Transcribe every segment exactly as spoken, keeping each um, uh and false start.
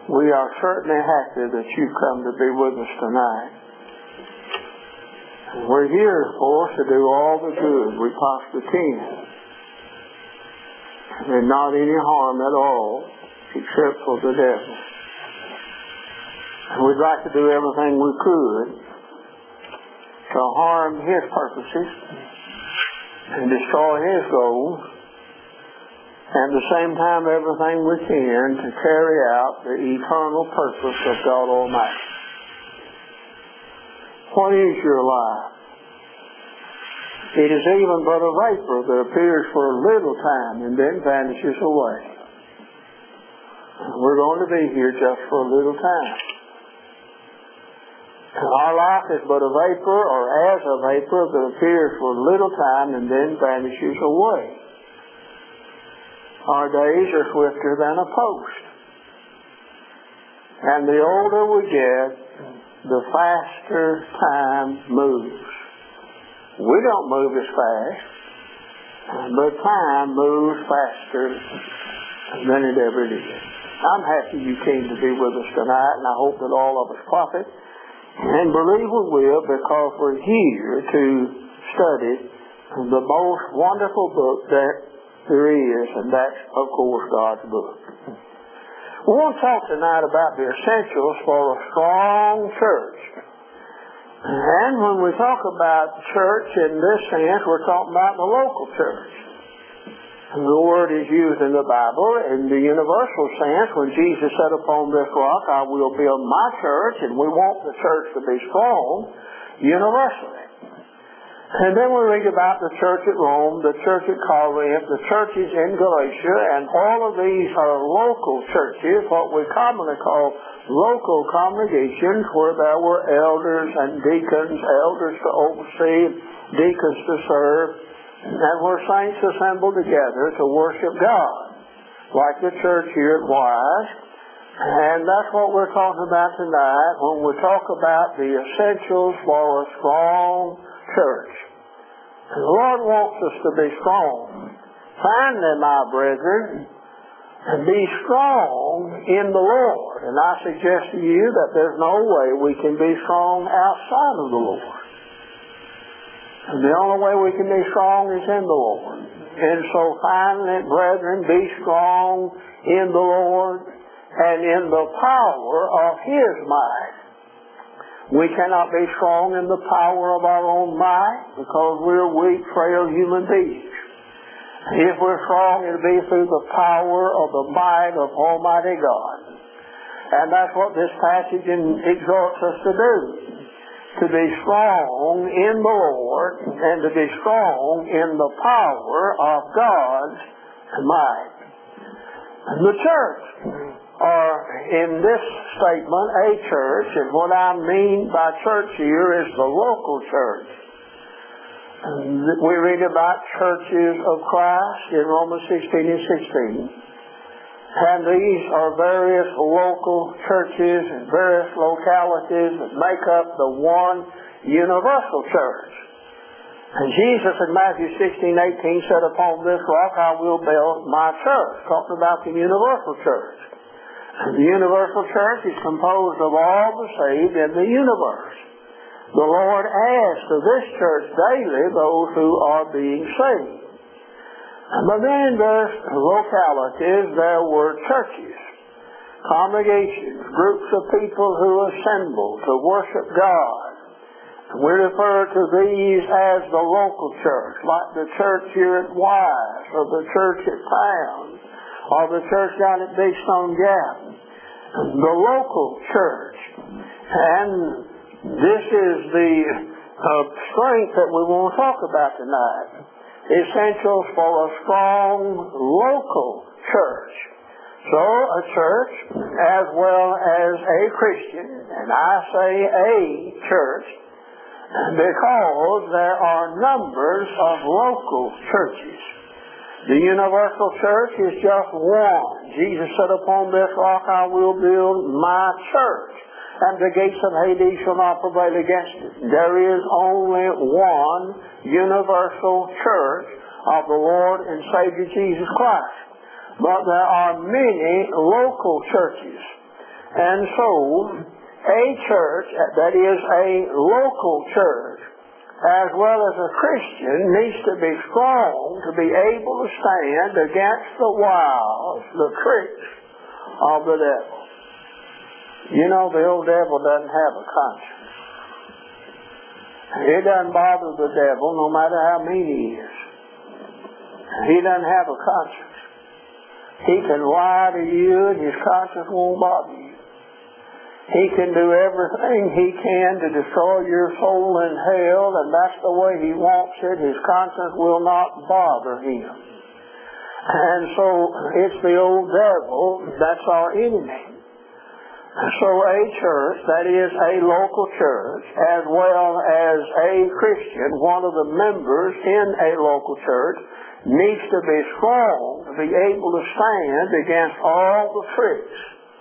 We are certainly happy that you've come to be with us tonight. We're here, of course, to do all the good we possibly can. And not any harm at all, except for the devil. And we'd like to do everything we could to harm his purposes and destroy his goals, and at the same time everything we can to carry out the eternal purpose of God Almighty. What is your life? It is even but a vapor that appears for a little time and then vanishes away. We're going to be here just for a little time. Our life is but a vapor, or as a vapor that appears for a little time and then vanishes away. Our days are swifter than a post. And the older we get, the faster time moves. We don't move as fast, but time moves faster than it ever did. I'm happy you came to be with us tonight, and I hope that all of us profit. And believe we will, because we're here to study the most wonderful book that there is, and that's, of course, God's book. We want to talk tonight about the essentials for a strong church. And when we talk about church in this sense, we're talking about the local church. And the word is used in the Bible in the universal sense when Jesus said, "Upon this rock I will build my church," and we want the church to be strong universally. And then we read about the church at Rome, the church at Corinth, the churches in Galatia, and all of these are local churches, what we commonly call local congregations, where there were elders and deacons, elders to oversee, deacons to serve, and where saints assembled together to worship God, like the church here at Wise. And that's what we're talking about tonight when we talk about the essentials for a strong church. The Lord wants us to be strong. Finally, my brethren, be strong in the Lord. And I suggest to you that there's no way we can be strong outside of the Lord. And the only way we can be strong is in the Lord. And so finally, brethren, be strong in the Lord and in the power of His might. We cannot be strong in the power of our own might because we're weak, frail human beings. If we're strong, it'll be through the power of the might of Almighty God. And that's what this passage exhorts us to do. To be strong in the Lord and to be strong in the power of God's might. The church, or in this statement, a church, and what I mean by church here is the local church. We read about churches of Christ in Romans sixteen and sixteen. And these are various local churches and various localities that make up the one universal church. And Jesus in Matthew sixteen, eighteen said, "Upon this rock I will build my church," talking about the universal church. And the universal church is composed of all the saved in the universe. The Lord adds to this church daily those who are being saved. But then in those localities there were churches, congregations, groups of people who assembled to worship God. We refer to these as the local church, like the church here at Wise, or the church at Town, or the church down at Big Stone Gap. The local church. And this is the uh, strength that we want to talk about tonight. Essentials for a strong local church. So a church as well as a Christian, and I say a church because there are numbers of local churches. The universal church is just one. Jesus said, "Upon this rock I will build my church, and the gates of Hades shall not prevail against it." There is only one universal church of the Lord and Savior Jesus Christ. But there are many local churches. And so, a church, that is a local church, as well as a Christian, needs to be strong to be able to stand against the wiles, the tricks of the devil. You know, the old devil doesn't have a conscience. It doesn't bother the devil no matter how mean he is. He doesn't have a conscience. He can lie to you and his conscience won't bother you. He can do everything he can to destroy your soul in hell, and that's the way he wants it. His conscience will not bother him. And so it's the old devil that's our enemy. So a church, that is a local church, as well as a Christian, one of the members in a local church, needs to be strong to be able to stand against all the tricks,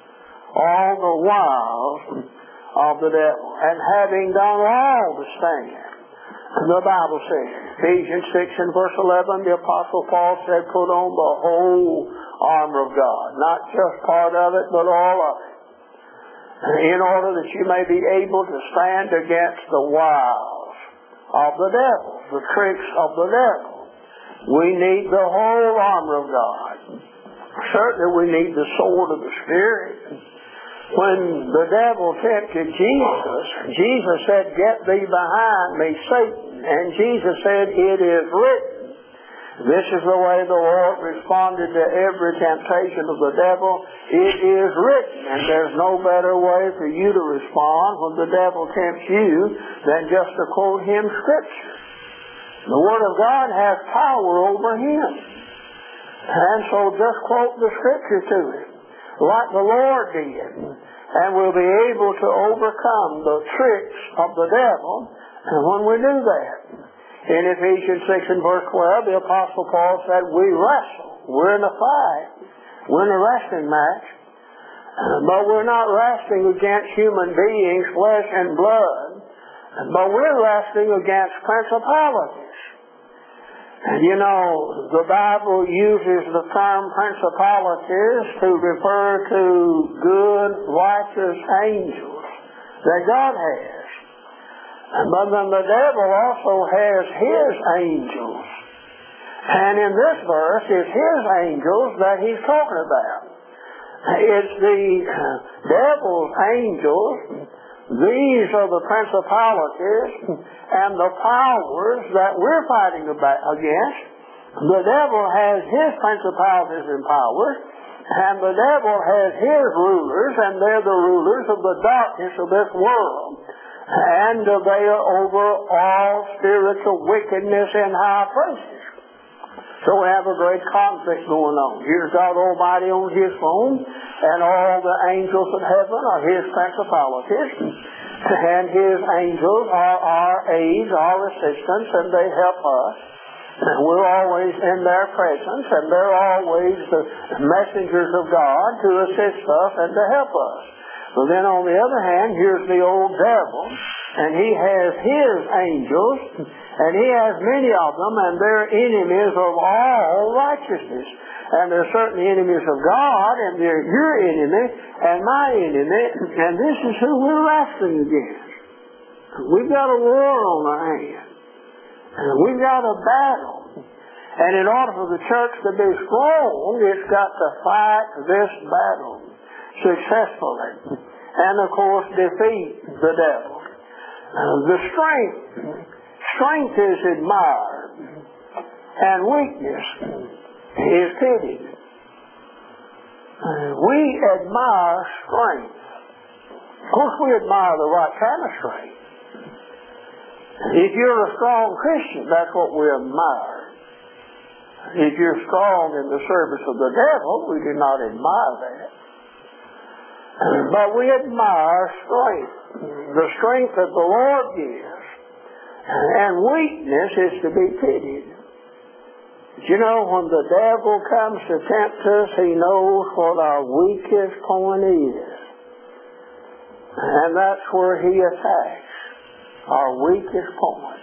all the wiles of the devil. And having done all to stand, the Bible says, Ephesians six and verse eleven, the Apostle Paul said, put on the whole armor of God. Not just part of it, but all of it. In order that you may be able to stand against the wiles of the devil, the tricks of the devil. We need the whole armor of God. Certainly we need the sword of the Spirit. When the devil tempted Jesus, Jesus said, get thee behind me, Satan. And Jesus said, it is written. This is the way the Lord responded to every temptation of the devil. It is written. And there's no better way for you to respond when the devil tempts you than just to quote him Scripture. The Word of God has power over him. And so just quote the Scripture to him, like the Lord did. And we'll be able to overcome the tricks of the devil. And when we do that, in Ephesians six and verse twelve, the Apostle Paul said, we wrestle. We're in a fight. We're in a wrestling match. But we're not wrestling against human beings, flesh and blood. But we're wrestling against principalities. And you know, the Bible uses the term principalities to refer to good, righteous angels that God has. But then the devil also has his angels. And in this verse, it's his angels that he's talking about. It's the devil's angels. These are the principalities and the powers that we're fighting against. The devil has his principalities and powers, and the devil has his rulers, and they're the rulers of the darkness of this world. And they are over all spiritual wickedness in high places. So we have a great conflict going on. Here's God Almighty on his throne, and all the angels of heaven are his principalities. And his angels are our aides, our assistants, and they help us. And we're always in their presence, and they're always the messengers of God to assist us and to help us. But then on the other hand, here's the old devil, and he has his angels, and he has many of them, and they're enemies of all righteousness. And they're certainly enemies of God, and they're your enemy and my enemy, and this is who we're wrestling against. We've got a war on our hands, and we've got a battle. And in order for the church to be strong, it's got to fight this battle successfully, and of course defeat the devil. Uh, the strength, strength is admired, and weakness is pitied. Uh, we admire strength. Of course, we admire the right kind of strength. If you're a strong Christian, that's what we admire. If you're strong in the service of the devil, we do not admire that. But we admire strength, the strength that the Lord gives. And weakness is to be pitied. But you know, when the devil comes to tempt us, he knows what our weakest point is. And that's where he attacks, our weakest point.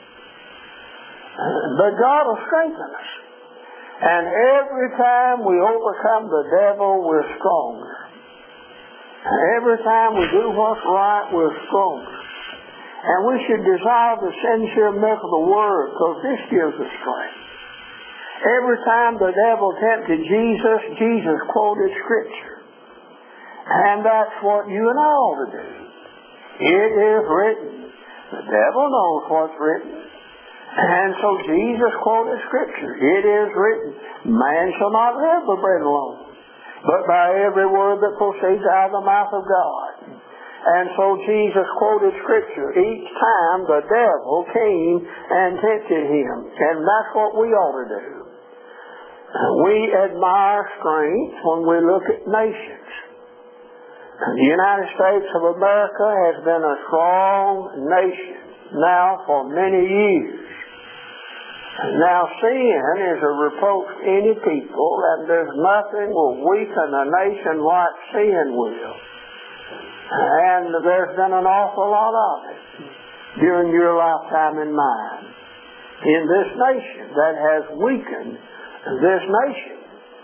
But God will strengthen us. And every time we overcome the devil, we're stronger. Every time we do what's right, we're stronger. And we should desire the sincere milk of the Word, because this gives us strength. Every time the devil tempted Jesus, Jesus quoted Scripture. And that's what you and I ought to do. It is written. The devil knows what's written. And so Jesus quoted Scripture. It is written, man shall not live by bread alone, but by every word that proceeds out of the mouth of God. And so Jesus quoted Scripture each time the devil came and tempted him. And that's what we ought to do. We admire strength when we look at nations. The United States of America has been a strong nation now for many years. Now sin is a reproach to any people, and there's nothing will weaken a nation like sin will. And there's been an awful lot of it during your lifetime and mine in this nation that has weakened this nation.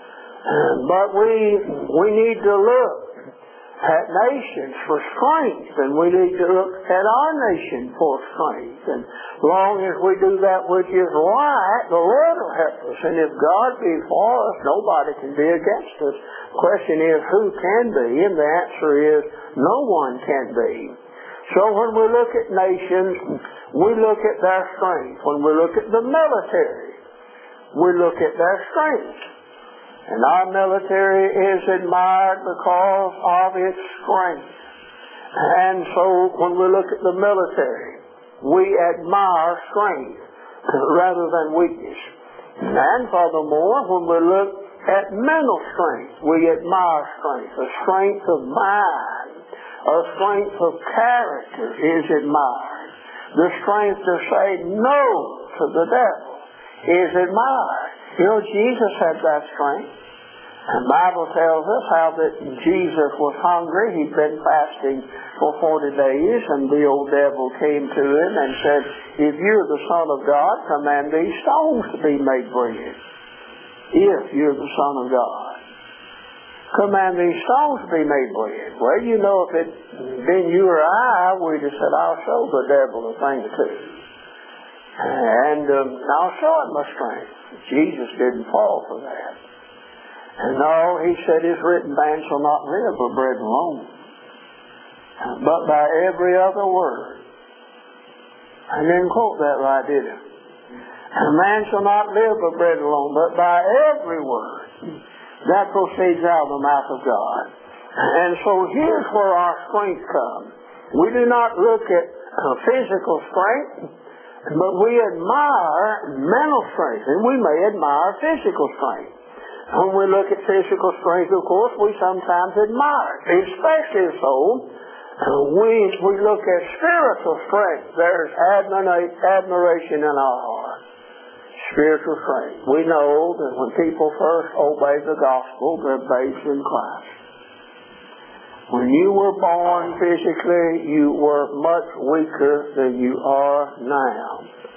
But we we need to look at nations for strength, and we need to look at our nation for strength. And as long as we do that which is right, the Lord will help us. And if God be for us, nobody can be against us. The question is, who can be? And the answer is, no one can be. So when we look at nations, we look at their strength. When we look at the military, we look at their strength. And our military is admired because of its strength. And so when we look at the military, we admire strength rather than weakness. And furthermore, when we look at mental strength, we admire strength. A strength of mind, a strength of character is admired. The strength to say no to the devil is admired. You know, Jesus had that strength. The Bible tells us how that Jesus was hungry. He'd been fasting for forty days, and the old devil came to him and said, if you're the Son of God, command these stones to be made bread. If you're the Son of God, command these stones to be made bread. Well, you know, if it had been you or I, we'd have said, I'll show the devil a thing or two. And um, I'll show him my strength. Jesus didn't fall for that. And no, he said, it's written, man shall not live by bread alone, but by every other word. I didn't quote that right, did I? And man shall not live by bread alone, but by every word that proceeds out of the mouth of God. And so here's where our strength comes. We do not look at uh, physical strength, but we admire mental strength, and we may admire physical strength. When we look at physical strength, of course, we sometimes admire it. Especially so, we, we look at spiritual strength. There's admiration in our heart. Spiritual strength. We know that when people first obey the gospel, they're babes in Christ. When you were born physically, you were much weaker than you are now.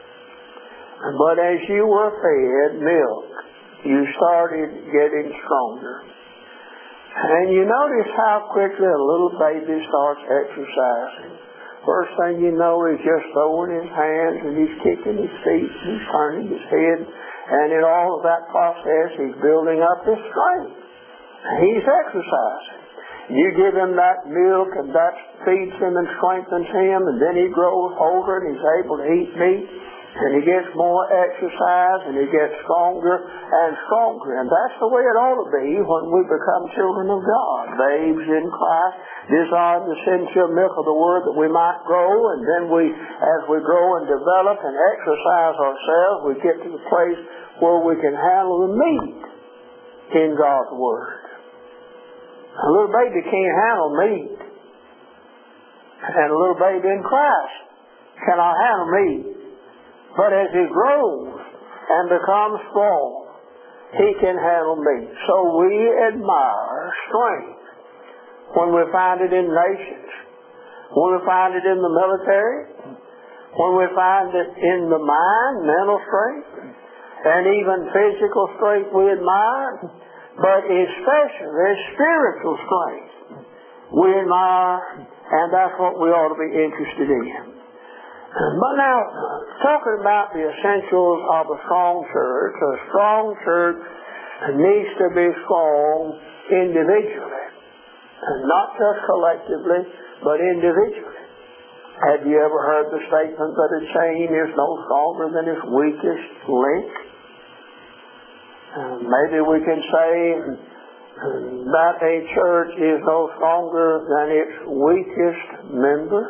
But as you were fed milk, you started getting stronger. And you notice how quickly a little baby starts exercising. First thing you know, he's just throwing his hands and he's kicking his feet and he's turning his head. And in all of that process, he's building up his strength. He's exercising. You give him that milk and that feeds him and strengthens him, and then he grows older and he's able to eat meat. And he gets more exercise, and he gets stronger and stronger. And that's the way it ought to be when we become children of God. Babes in Christ, desiring the sincere milk of the Word that we might grow. And then we, as we grow and develop and exercise ourselves, we get to the place where we can handle the meat in God's Word. A little baby can't handle meat. And a little baby in Christ cannot handle meat. But as he grows and becomes strong, he can handle meat. So we admire strength when we find it in nations, when we find it in the military, when we find it in the mind, mental strength, and even physical strength we admire, but especially spiritual strength we admire, and that's what we ought to be interested in. But now, talking about the essentials of a strong church, a strong church needs to be strong individually, and not just collectively, but individually. Have you ever heard the statement that a chain is no stronger than its weakest link? Uh, maybe we can say that a church is no stronger than its weakest member.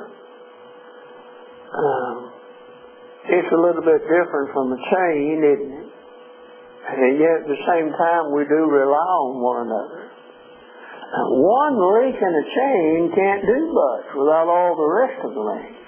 Um, it's a little bit different from a chain, isn't it? And yet at the same time we do rely on one another. Uh, one link in a chain can't do much without all the rest of the links.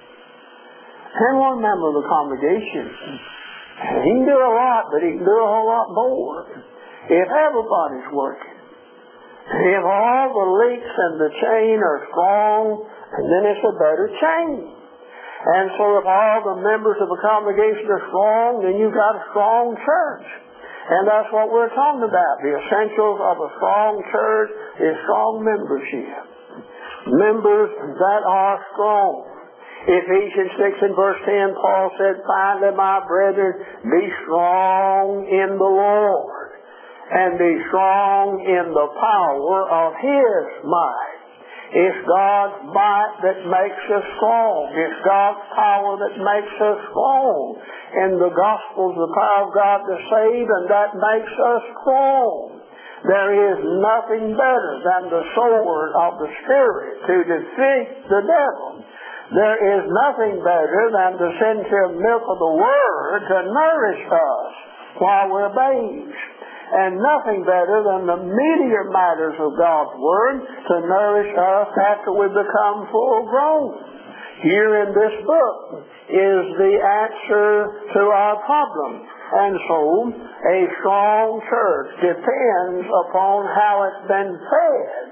And one member of the congregation, he can do a lot, but he can do a whole lot more if everybody's working. If all the links in the chain are strong, then it's a better chain. And so if all the members of the congregation are strong, then you've got a strong church. And that's what we're talking about. The essentials of a strong church is strong membership. Members that are strong. Ephesians six and verse ten, Paul said, "Finally, my brethren, be strong in the Lord, and be strong in the power of His might." It's God's might that makes us strong. It's God's power that makes us strong. In the gospel is the power of God to save, and that makes us strong. There is nothing better than the sword of the Spirit to defeat the devil. There is nothing better than the sincere milk of the Word to nourish us while we're babes. And nothing better than the meatier matters of God's Word to nourish us after we become full grown. Here in this book is the answer to our problem. And so, a strong church depends upon how it's been fed.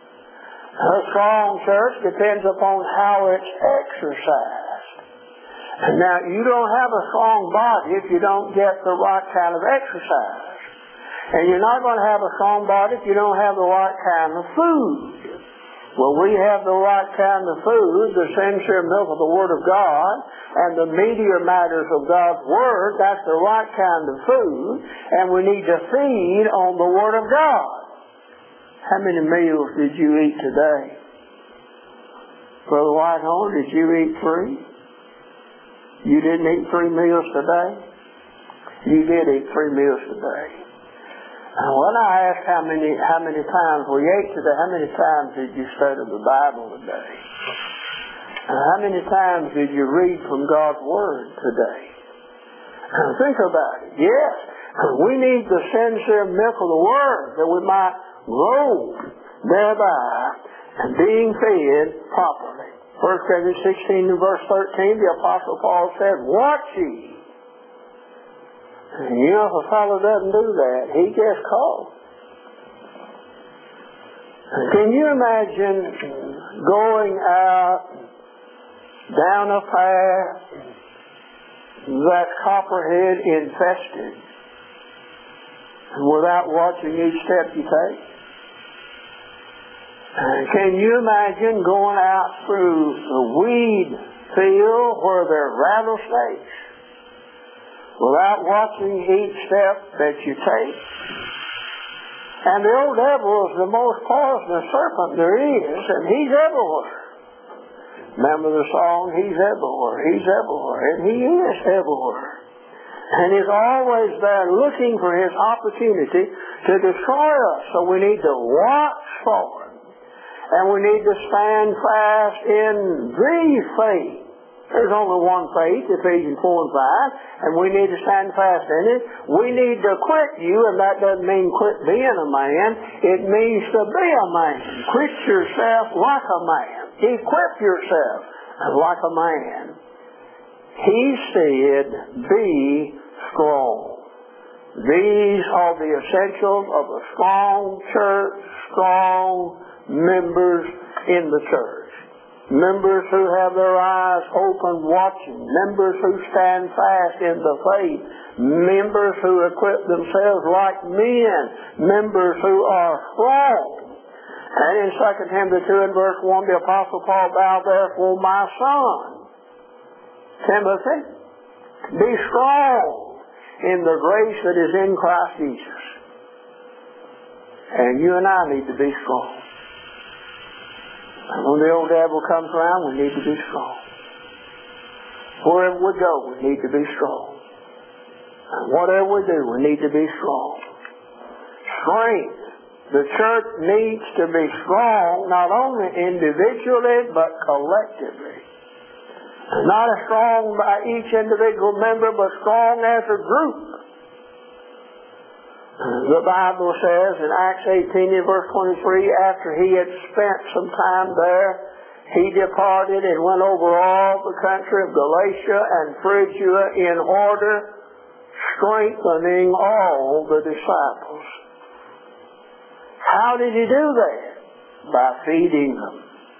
A strong church depends upon how it's exercised. Now, you don't have a strong body if you don't get the right kind of exercise. And you're not going to have a strong body if you don't have the right kind of food. Well, we have the right kind of food, the sincere milk of the Word of God, and the meatier matters of God's Word. That's the right kind of food, and we need to feed on the Word of God. How many meals did you eat today? Brother Whitehorn, did you eat three? You didn't eat three meals today? You did eat three meals today. When I asked how many how many times we ate today, how many times did you study the Bible today? How many times did you read from God's Word today? Think about it. Yes, we need the sincere milk of the Word that we might grow thereby and being fed properly. First Corinthians sixteen and verse thirteen, the Apostle Paul said, "Watch ye." And you know, if a fellow doesn't do that, he gets caught. Can you imagine going out down a path that's copperhead infested without watching each step you take? Can you imagine going out through the weed field where there are rattlesnakes without watching each step that you take? And the old devil is the most poisonous serpent there is, and he's everywhere. Remember the song, "He's everywhere, he's everywhere," and he is everywhere. And he's always there looking for his opportunity to destroy us. So we need to watch for him. And we need to stand fast in the faith. There's only one faith, Ephesians four and five, and we need to stand fast in it. We need to quit you, and that doesn't mean quit being a man. It means to be a man. Quit yourself like a man. Equip yourself like a man. He said, be strong. These are the essentials of a strong church, strong members in the church. Members who have their eyes open watching. Members who stand fast in the faith. Members who equip themselves like men. Members who are strong. And in Second Timothy two and verse one, the Apostle Paul, thou therefore, my son, Timothy, be strong in the grace that is in Christ Jesus. And you and I need to be strong. And when the old devil comes around, we need to be strong. Wherever we go, we need to be strong. And whatever we do, we need to be strong. Strength. The church needs to be strong, not only individually, but collectively. Not as strong by each individual member, but strong as a group. The Bible says in Acts eighteen and verse twenty-three, after he had spent some time there, he departed and went over all the country of Galatia and Phrygia in order, strengthening all the disciples. How did he do that? By feeding them.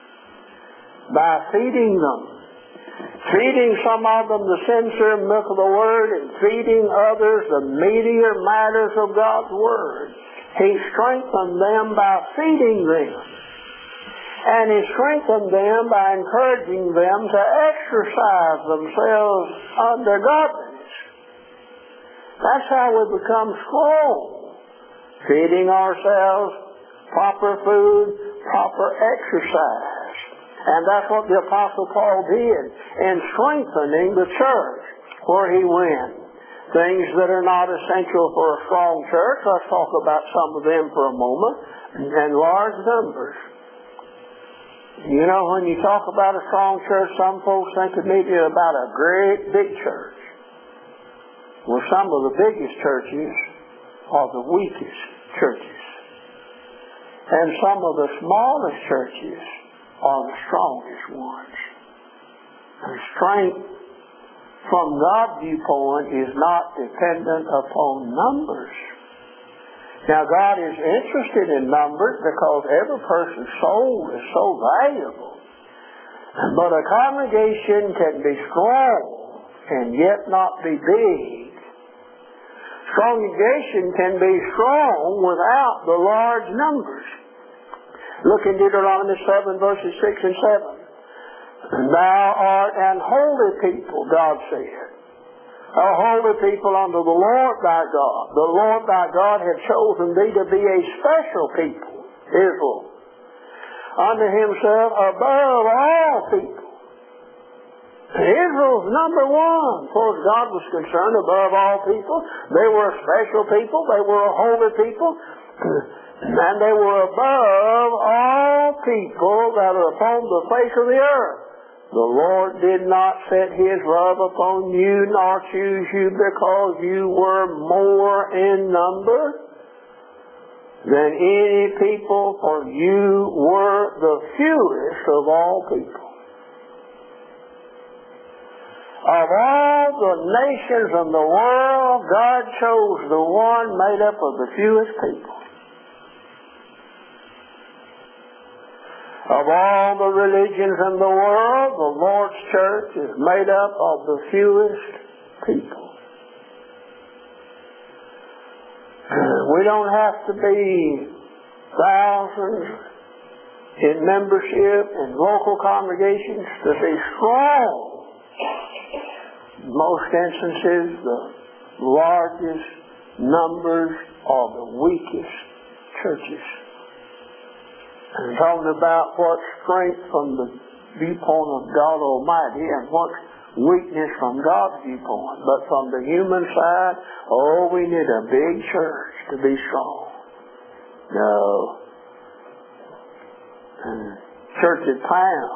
By feeding them. Feeding some of them the sincere milk of the Word and feeding others the meatier matters of God's Word. He strengthened them by feeding them. And He strengthened them by encouraging them to exercise themselves under godliness. That's how we become strong. Feeding ourselves proper food, proper exercise. And that's what the Apostle Paul did in strengthening the church where he went. Things that are not essential for a strong church, let's talk about some of them for a moment, and large numbers. You know, when you talk about a strong church, some folks think immediately about a great big church. Well, some of the biggest churches are the weakest churches. And some of the smallest churches are the strongest ones. And strength from God's viewpoint is not dependent upon numbers. Now, God is interested in numbers because every person's soul is so valuable. But a congregation can be strong and yet not be big. Congregation can be strong without the large numbers. Look in Deuteronomy seven, verses six and seven. Thou art an holy people, God said. A holy people unto the Lord thy God. The Lord thy God hath chosen thee to be a special people, Israel, unto himself above all people. Israel's number one, as far as God was concerned, above all people. They were a special people. They were a holy people. And they were above all people that are upon the face of the earth. The Lord did not set His love upon you, nor choose you because you were more in number than any people, for you were the fewest of all people. Of all the nations in the world, God chose the one made up of the fewest people. Of all the religions in the world, the Lord's church is made up of the fewest people. We don't have to be thousands in membership in local congregations to be strong. In most instances, the largest numbers are the weakest churches. And talking about what strength from the viewpoint of God Almighty and what weakness from God's viewpoint. But from the human side, oh, we need a big church to be strong. No. And church at town,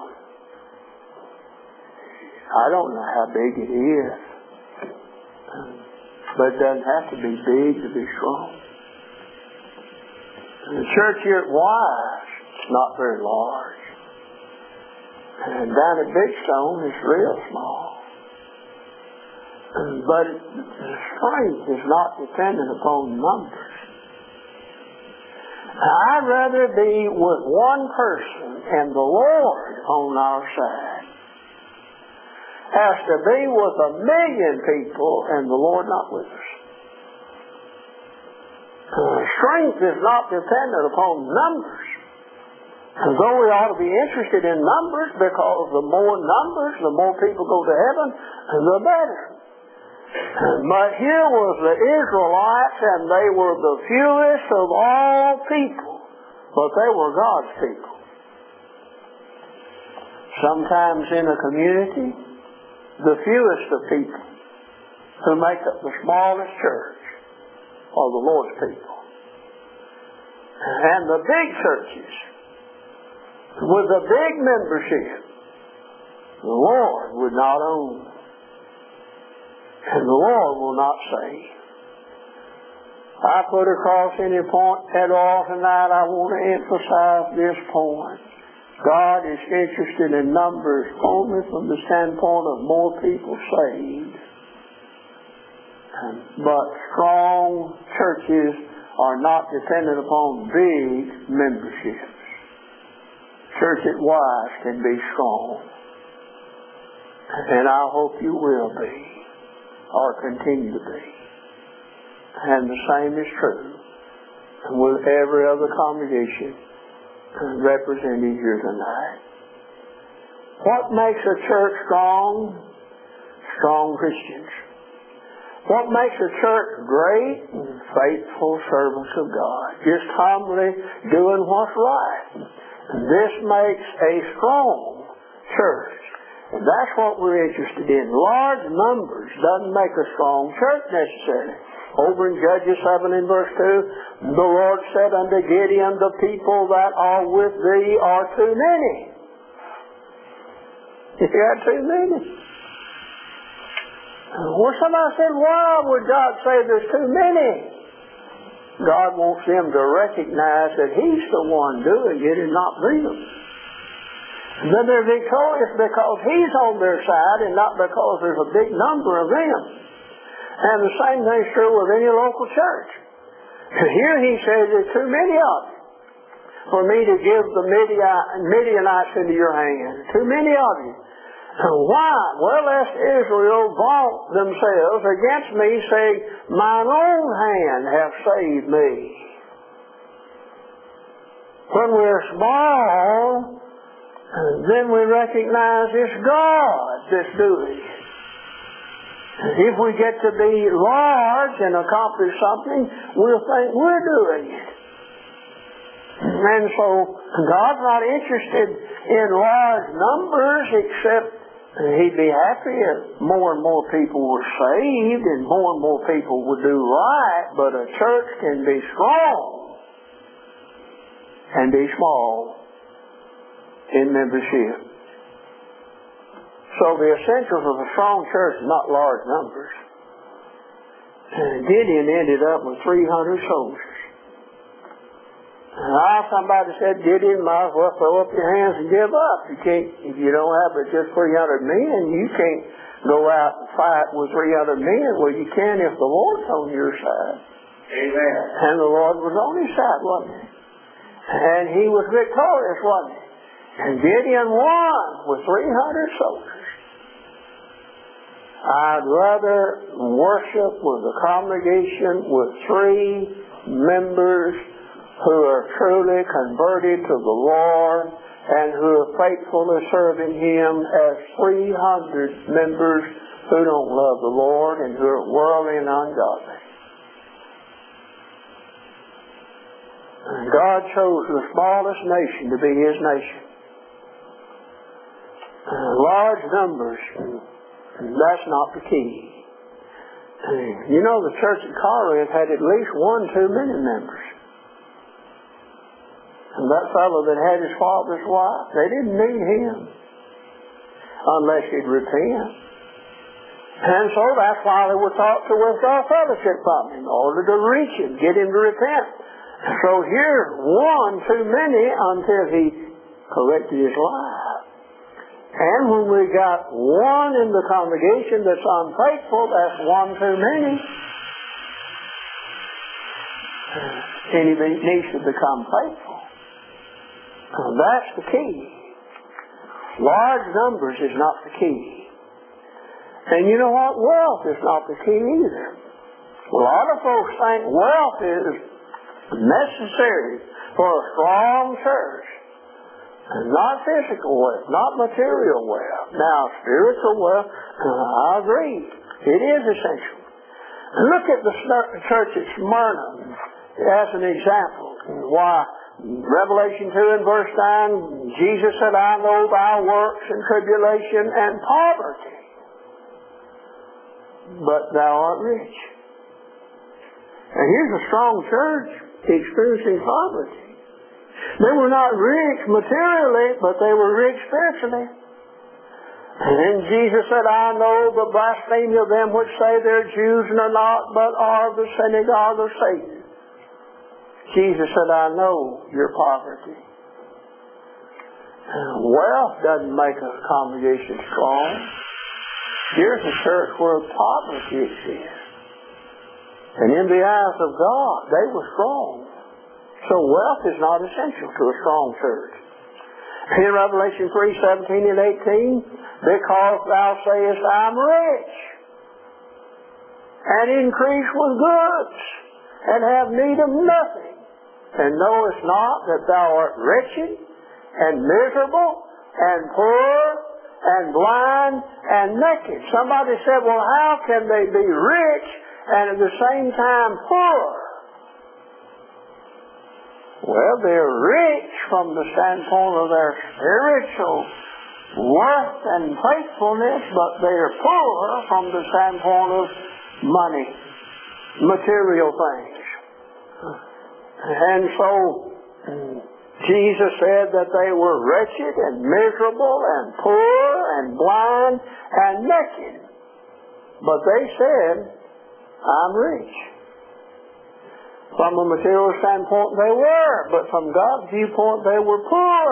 I don't know how big it is. But it doesn't have to be big to be strong. And the church here at Wise, not very large. And down at Big Stone, it's real small. But the strength is not dependent upon numbers. I'd rather be with one person and the Lord on our side as to be with a million people and the Lord not with us. Uh, strength is not dependent upon numbers. Though we ought to be interested in numbers, because the more numbers, the more people go to heaven, the better. But here was the Israelites, and they were the fewest of all people, but they were God's people. Sometimes in a community, the fewest of people who make up the smallest church are the Lord's people. And the big churches, with a big membership, the Lord would not own. And the Lord will not save. I put across any point at all tonight, I want to emphasize this point. God is interested in numbers only from the standpoint of more people saved. But strong churches are not dependent upon big memberships. Church at Wise can be strong. And I hope you will be, or continue to be. And the same is true with every other congregation represented here tonight. What makes a church strong? Strong Christians. What makes a church great? Faithful servants of God. Just humbly doing what's right. This makes a strong church. And that's what we're interested in. Large numbers doesn't make a strong church necessarily. Over in Judges seven and verse two, the Lord said unto Gideon, the people that are with thee are too many. You got too many. Well, somebody said, why would God say there's too many? God wants them to recognize that He's the one doing it and not them. That they're victorious because He's on their side and not because there's a big number of them. And the same thing's true with any local church. Here He says there's too many of them for me to give the Midianites into your hand. Too many of you. Why? Well, lest Israel vaunt themselves against me, saying, mine own hand hath saved me. When we're small, then we recognize it's God that's doing it. If we get to be large and accomplish something, we'll think we're doing it. And so God's not interested in large numbers, except He'd be happy if more and more people were saved and more and more people would do right. But a church can be strong and be small in membership. So the essentials of a strong church is not large numbers. Gideon ended up with three hundred soldiers. Now, somebody said, Gideon, might as well throw up your hands and give up. You can't, if you don't have but just three hundred men, you can't go out and fight with three hundred men. Well, you can if the Lord's on your side. Amen. And the Lord was on his side, wasn't he? And he was victorious, wasn't he? And Gideon won with three hundred soldiers. I'd rather worship with a congregation with three members who are truly converted to the Lord and who are faithfully serving Him as three hundred members who don't love the Lord and who are worldly and ungodly. And God chose the smallest nation to be His nation. Uh, large numbers, that's not the key. Uh, you know, the church at Corinth had at least one too many members. And that fellow that had his father's wife, they didn't need him unless he'd repent. And so that's why they were taught to withdraw fellowship from him, in order to reach him, get him to repent. So here, one too many until he corrected his life. And when we got one in the congregation that's unfaithful, that's one too many. And he needs to become faithful. And that's the key. Large numbers is not the key. And you know what? Wealth is not the key either. A lot of folks think wealth is necessary for a strong church. Not physical wealth, not material wealth. Now, spiritual wealth, uh, I agree, it is essential. Look at the church at Smyrna as an example. Why? Revelation two and verse nine, Jesus said, I know thy works and tribulation and poverty, but thou art rich. And here's a strong church experiencing poverty. They were not rich materially, but they were rich spiritually. And then Jesus said, I know the blasphemy of them which say they're Jews and are not, but are the synagogue of Satan. Jesus said, I know your poverty. Wealth doesn't make a congregation strong. Here's a church where poverty exists. And in the eyes of God, they were strong. So wealth is not essential to a strong church. In Revelation three, seventeen and eighteen, because thou sayest, I'm rich, and increase with goods, and have need of nothing, and knowest not that thou art wretched, and miserable, and poor, and blind, and naked. Somebody said, well, how can they be rich and at the same time poor? Well, they're rich from the standpoint of their spiritual worth and faithfulness, but they're poor from the standpoint of money, material things. And so, Jesus said that they were wretched and miserable and poor and blind and naked. But they said, I'm rich. From a material standpoint, they were, but from God's viewpoint, they were poor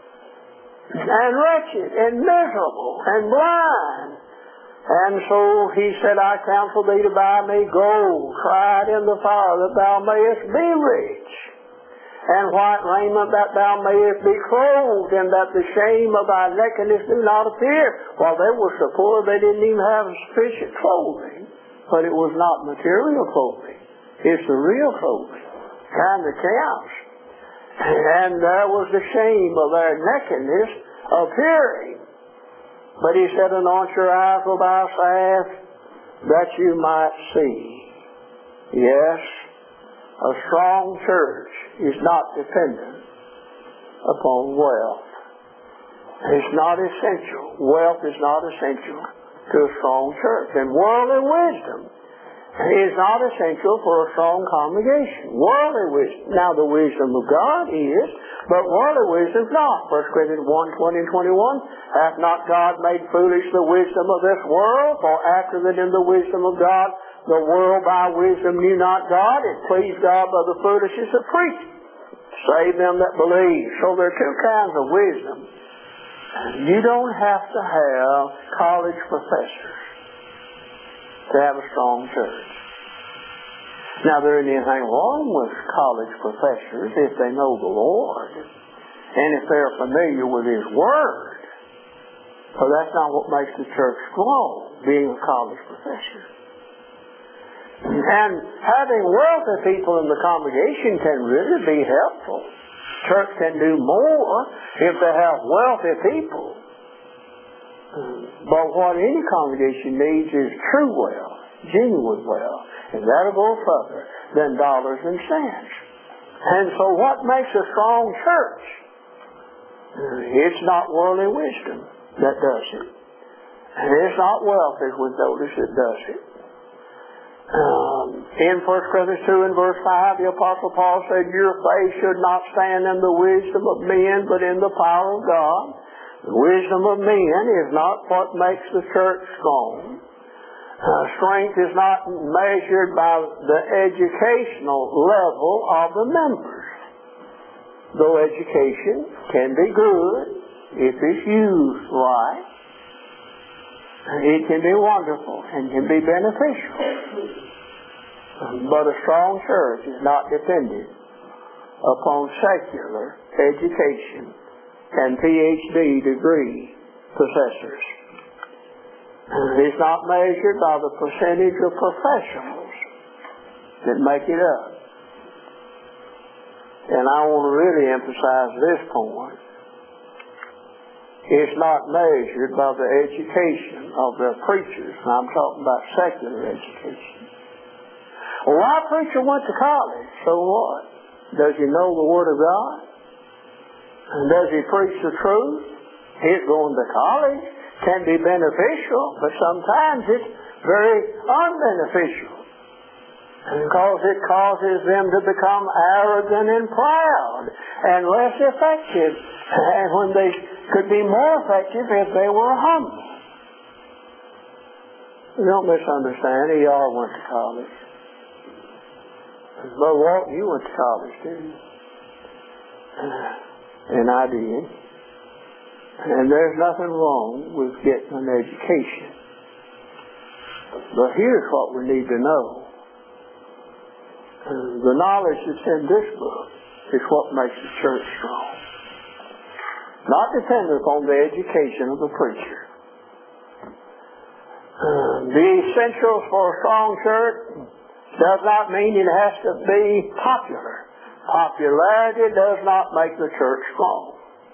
and wretched and miserable and blind. And so he said, I counsel thee to buy me gold, tried in the fire, that thou mayest be rich, and white raiment, that thou mayest be clothed, and that the shame of thy nakedness do not appear. While they were so poor, they didn't even have sufficient clothing, but it was not material clothing. It's the real clothing, kind that counts. And there was the shame of their nakedness appearing. But he said, anoint your eyes with thy salve, that you might see. Yes, a strong church is not dependent upon wealth. It's not essential. Wealth is not essential to a strong church. And worldly wisdom is not essential for a strong congregation. Worldly wisdom. Now the wisdom of God is, but worldly wisdom is not. First Corinthians one, twenty and twenty-one, hath not God made foolish the wisdom of this world? For after that in the wisdom of God, the world by wisdom knew not God, it pleased God by the foolishness of preaching. Save them that believe. So there are two kinds of wisdom. You don't have to have college professors to have a strong church. Now, there isn't anything wrong with college professors if they know the Lord and if they're familiar with His Word. So that's not what makes the church strong, being a college professor. And having wealthy people in the congregation can really be helpful. Church can do more if they have wealthy people. But what any congregation needs is true wealth, genuine wealth, and that'll go further than dollars and cents. And so what makes a strong church? It's not worldly wisdom that does it. And it's not wealth, as we notice, that does it. Um, in First Corinthians two and verse five, the Apostle Paul said, your faith should not stand in the wisdom of men, but in the power of God. The wisdom of men is not what makes the church strong. Uh, strength is not measured by the educational level of the members. Though education can be good if it's used right, it can be wonderful and can be beneficial. But a strong church is not dependent upon secular education and P H D degree possessors. It's not measured by the percentage of professionals that make it up. And I want to really emphasize this point. is not measured by the education of their preachers. And I'm talking about secular education. Well, our preacher went to college, so what? Does he know the Word of God? And does he preach the truth? His going to college can be beneficial, but sometimes it's very unbeneficial. Because it causes them to become arrogant and proud and less effective, and when they could be more effective if they were humble. Don't misunderstand, he all went to college. Brother Walt, you went to college, didn't you? And I did. And there's nothing wrong with getting an education. But here's what we need to know. Uh, the knowledge that's in this book is what makes the church strong. Not dependent upon the education of the preacher. Uh, the essentials for a strong church does not mean it has to be popular. Popularity does not make the church strong.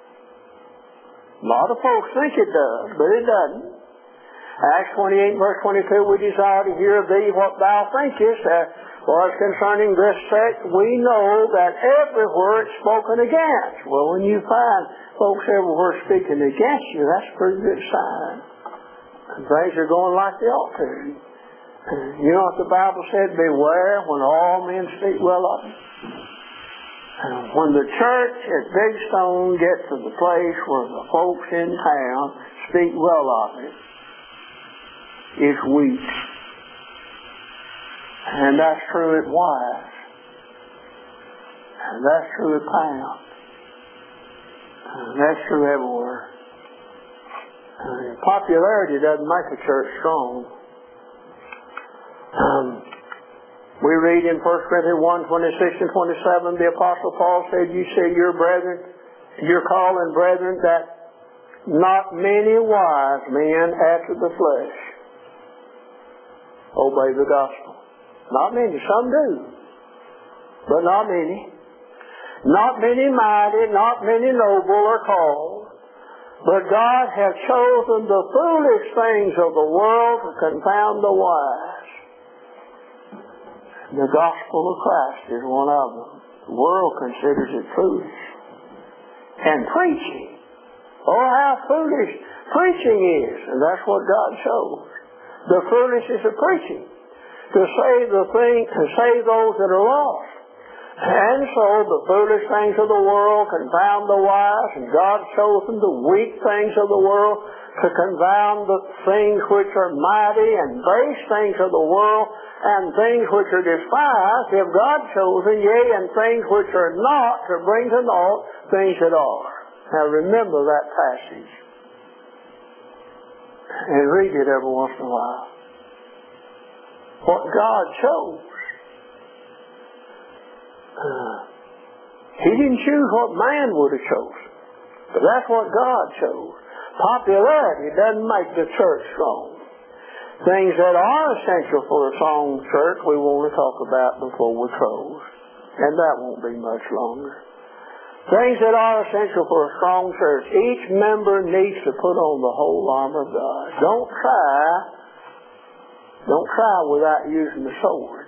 A lot of folks think it does, but it doesn't. Acts twenty-eight, verse twenty-two, we desire to hear of thee what thou thinkest. Uh, for as concerning this sect, we know that everywhere it's spoken against. Well, when you find folks everywhere speaking against you, that's a pretty good sign. And things are going like they ought to. You know what the Bible said? Beware when all men speak well of you. And when the church at Big Stone gets to the place where the folks in town speak well of it, it's weak. And that's true at Wise. And that's true at Pound. And that's true everywhere. And popularity doesn't make a church strong. Um, we read in First Corinthians one, twenty-six and twenty-seven, the Apostle Paul said, you say your brethren, you're calling brethren that not many wise men after the flesh obey the gospel. Not many, some do, but not many. Not many mighty, not many noble are called, but God hath chosen the foolish things of the world to confound the wise. The gospel of Christ is one of them. The world considers it foolish. And preaching, oh how foolish preaching is, and that's what God shows. The foolishness of preaching. To save the thing, to save those that are lost. And so the foolish things of the world confound the wise, and God chosen the weak things of the world to confound the things which are mighty and base things of the world, and things which are despised, have God chosen, yea, and things which are not, to bring to naught things that are. Now remember that passage. And read it every once in a while. What God chose. Uh, he didn't choose what man would have chosen. But that's what God chose. Popularity doesn't make the church strong. Things that are essential for a strong church we want to talk about before we close. And that won't be much longer. Things that are essential for a strong church. Each member needs to put on the whole armor of God. Don't try Don't try without using the sword.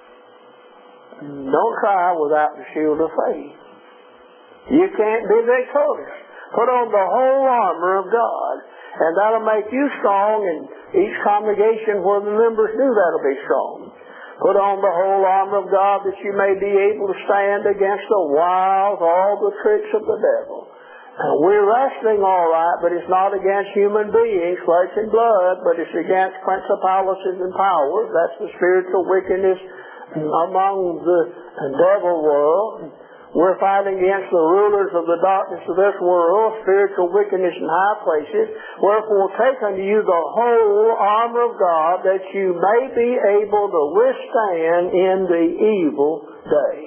Don't try without the shield of faith. You can't be victorious. Put on the whole armor of God, and that'll make you strong, and each congregation where the members do, that'll be strong. Put on the whole armor of God that you may be able to stand against the wiles, all the tricks of the devil. Uh, we're wrestling all right, but it's not against human beings, flesh and blood, but it's against principalities and powers. That's the spiritual wickedness among the devil world. We're fighting against the rulers of the darkness of this world, spiritual wickedness in high places. Wherefore take unto you the whole armor of God, that you may be able to withstand in the evil day.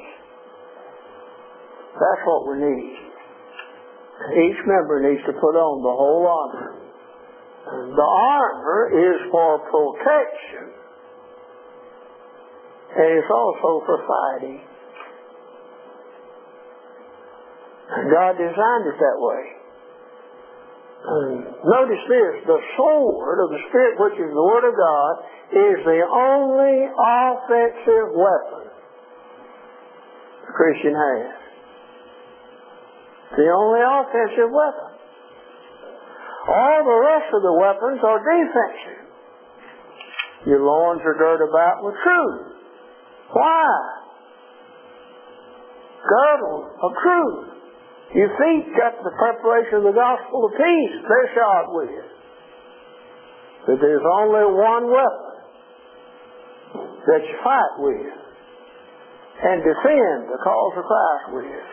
That's what we need. Each member needs to put on the whole armor. The armor is for protection, and it's also for fighting. God designed it that way. Um, notice this, the sword of the Spirit, which is the Word of God, is the only offensive weapon the Christian has. The only offensive weapon. All the rest of the weapons are defensive. Your loins are girded about with truth. Why? Girdle of truth. Your feet got the preparation of the gospel of peace. They're shod with. But there's only one weapon that you fight with and defend the cause of Christ with.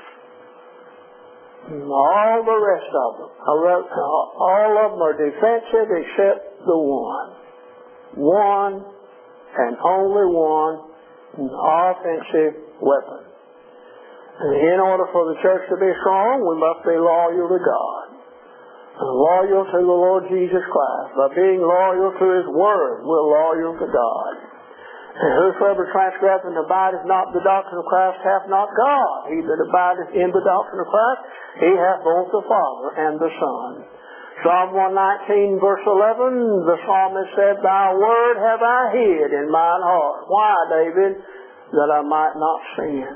All the rest of them, all of them are defensive except the one. One and only one offensive weapon. And in order for the church to be strong, we must be loyal to God. Loyal to the Lord Jesus Christ. By being loyal to His Word, we're loyal to God. And whosoever transgresseth and abideth not the doctrine of Christ hath not God. He that abideth in the doctrine of Christ, he hath both the Father and the Son. Psalm one nineteen verse eleven, the psalmist said, Thy word have I hid in mine heart. Why, David? That I might not sin.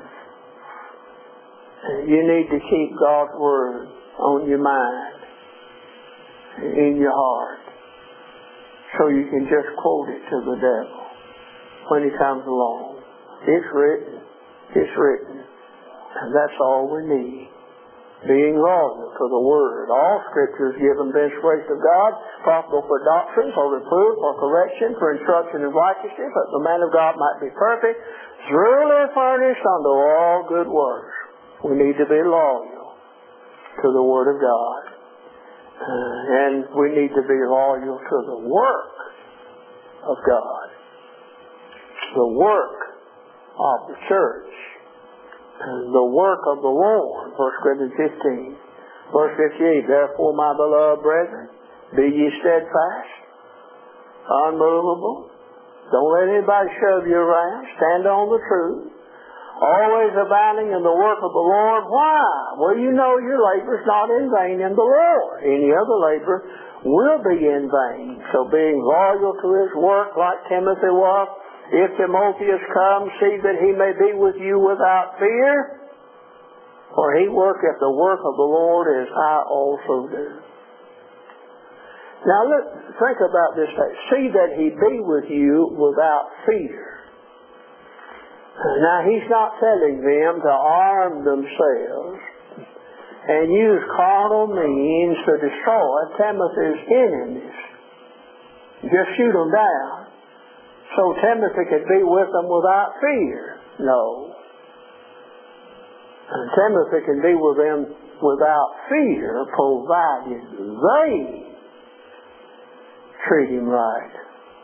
You need to keep God's Word on your mind, in your heart, so you can just quote it to the devil when he comes along. It's written. It's written. And that's all we need. Being loyal to the Word. All Scripture is given by inspiration of God, profitable for doctrine, for reproof, for correction, for instruction in righteousness, that the man of God might be perfect, thoroughly furnished unto all good works. We need to be loyal to the Word of God. Uh, and we need to be loyal to the work of God. The work of the church. And the work of the Lord. First Corinthians fifteen. Verse fifty-eight. Therefore, my beloved brethren, be ye steadfast, unmovable. Don't let anybody shove you around. Stand on the truth. Always abounding in the work of the Lord. Why? Well, you know your labor is not in vain in the Lord. Any other labor will be in vain. So being loyal to his work like Timothy was, if Timotheus comes, see that he may be with you without fear. For he worketh the work of the Lord as I also do. Now look, think about this. See that he be with you without fear. Now, he's not telling them to arm themselves and use carnal means to destroy Timothy's enemies. Just shoot them down so Timothy could be with them without fear. No. And Timothy can be with them without fear, provided they treat him right.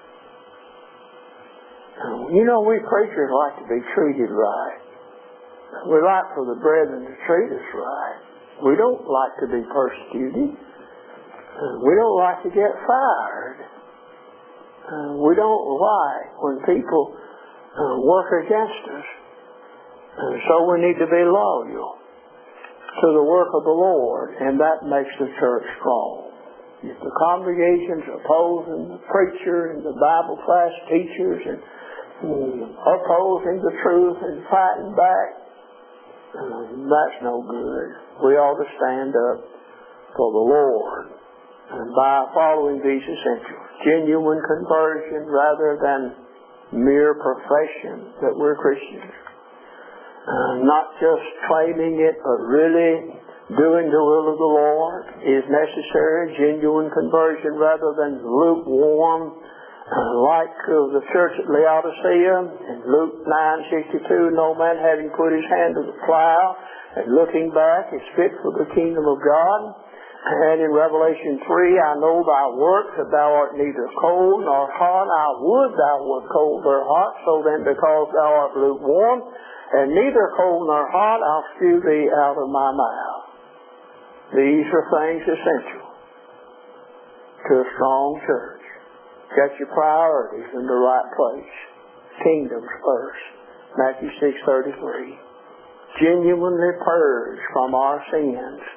You know, we preachers like to be treated right. We like for the brethren to treat us right. We don't like to be persecuted. We don't like to get fired. We don't like when people work against us. So we need to be loyal to the work of the Lord, and that makes the church strong. If the congregation's opposing the preacher and the Bible class teachers and opposing the truth and fighting back, that's no good. We ought to stand up for the Lord, and by following these essentials. Genuine conversion rather than mere profession that we're Christians. Uh, not just claiming it, but really doing the will of the Lord is necessary. Genuine conversion rather than lukewarm, Uh, like uh, the church at Laodicea, in Luke nine sixty-two, no man having put his hand to the plow and looking back is fit for the kingdom of God. And in Revelation three, I know thy works, that thou art neither cold nor hot. I would thou wert cold or hot. So then, because thou art lukewarm, and neither cold nor hot, I'll spew thee out of my mouth. These are things essential to a strong church. Get your priorities in the right place. Kingdoms first. Matthew six thirty-three. Genuinely purged from our sins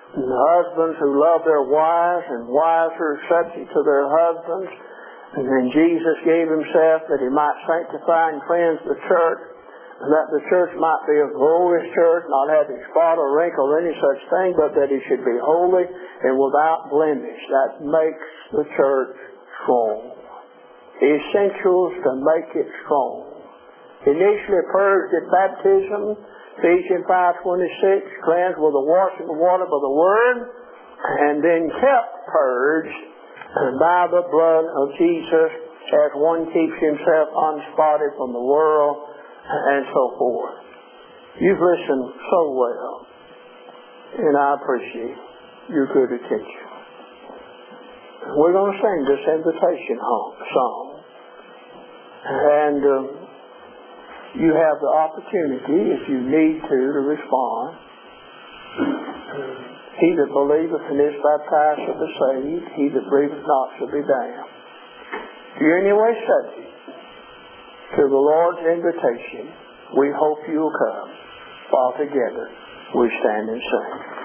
and husbands who love their wives, and wives who are subject to their husbands. And then Jesus gave himself that he might sanctify and cleanse the church, and that the church might be a glorious church, not having spot or wrinkle or any such thing, but that it should be holy and without blemish. That makes the church strong. Essentials to make it strong. Initially purged at baptism, Ephesians five twenty-six, cleansed with the washing of water by the Word, and then kept purged by the blood of Jesus, as one keeps himself unspotted from the world, and so forth. You've listened so well, and I appreciate your good attention. We're going to sing this invitation song, and um, you have the opportunity, if you need to, to respond. He that believeth and is baptized shall be saved. He that believeth not shall be damned. If you're anyway subject to the Lord's invitation, we hope you'll come. While together we stand and sing.